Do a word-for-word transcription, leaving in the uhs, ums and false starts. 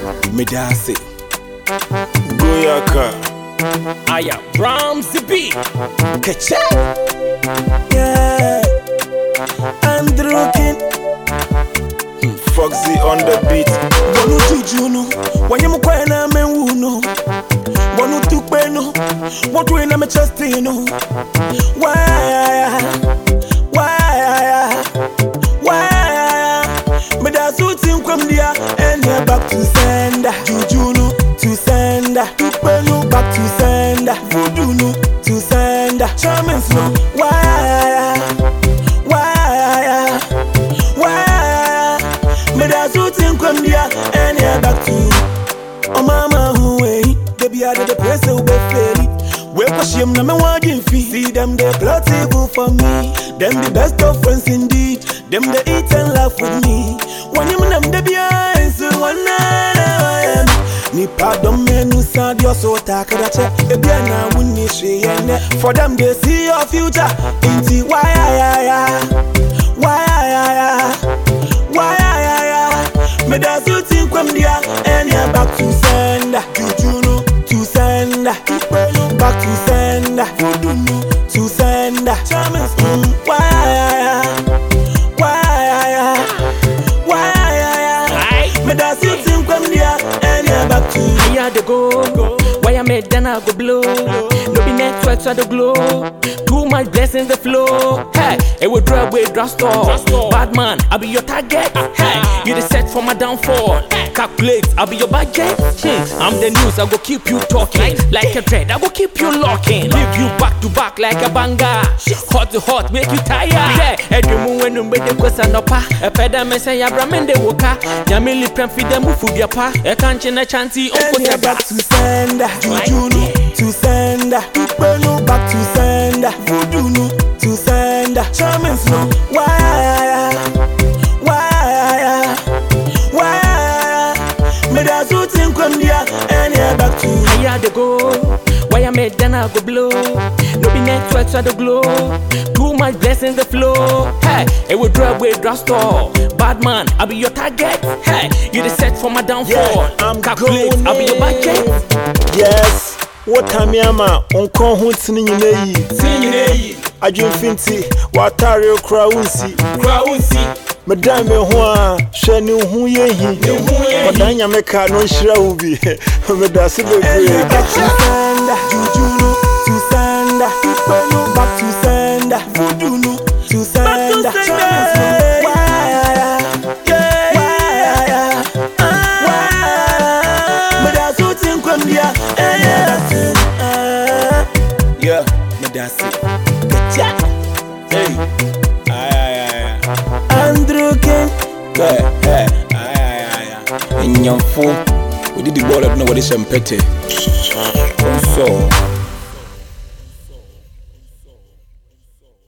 Medase Goyaka Aya Ramsey B. Kecha Yeah Andrew King Foxy on the beat Wanu tujuno Wanyemu kwa na menwuno Wanu tukbeno Watu ina me chestino Why Why Why Medasu tinkwem dia And you're back to sender Jujuno to sender Tukbeno back to sender Voodoo to sender Chamens no Why Why Why Medasu tinkwem dia And you're back to Oh mama who way Baby I did the press so be fairly Wake up shame na me wagin fi See them they plot evil for me Them the best of friends indeed Them they eat and laugh with me When you them they behind so one night Nipa don't menu sad your so takada che Ebia na wuni she yene For them they see your future Inti why Why Why Me da so think kwem dia And you're back to sender Jujuno to sender Back to sender Voodoo to sender mm. Why Why Why Me da so think kwem dia And you're back to I had to go Why I made then I go blow No be network so I do glow Too much blessings the flow Hey, it will drop with drugstore Bad man, I'll be your target Hey, you the set for my downfall Calculate, I'll be your budget hmm. I'm the news, I go keep you talking Like a dread, I go keep you locking Leave you back to back like a banger Hot to hot, make you tired Yeah, every moon when you make the question up A pedal me say, Abraham de woka Yamili prem feed them who food your pa A can't in a chanty, And you're back to sender Jujuno to sender Tukbeno back to sender Voodoo to sender Chamens no Why Why Why Medasu tinkwem dia And you're back to I had to go Why I made then I go blow No be network so I do glow Too much blessings the flow Hey, it will drop with drugstore Bad man, I'll be your target Hey, you the set for my downfall Yeah, I'm Calculate, going I'll be your budget Yes What time yama Onkon hu tini nyine yi Tini nyine yi Adwin finti Watari okra unsi Kura unsi Madame me ho a hwe ne hu ye hi Odanya meka no nhira hu bi Medase bebre back to sender Jujuno to sender Tukbeno back to sender Voodoo to sender Medasu tinkwem dia Yeah, Medase Kecha Hey Ay Andrew King Hey, hey, ay, ay, ay, ay. Nyamfo, we did the ball up now with this empty. So